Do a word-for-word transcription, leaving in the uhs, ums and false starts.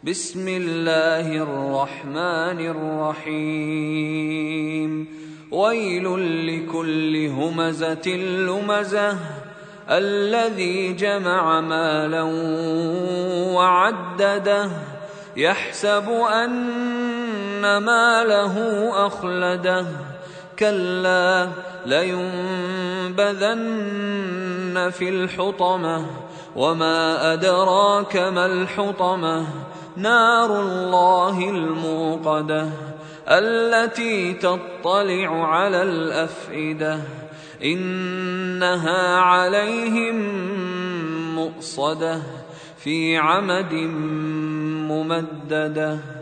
بسم الله الرحمن الرحيم ويل لكل همزة لمزة الذي جمع مالا وعدده يحسب أن ماله أخلده كلا لينبذن في الحطمة وما أدراك ما الحطمة نار الله الموقدة التي تطلع على الأفئدة إنها عليهم مؤصدة في عمد ممددة.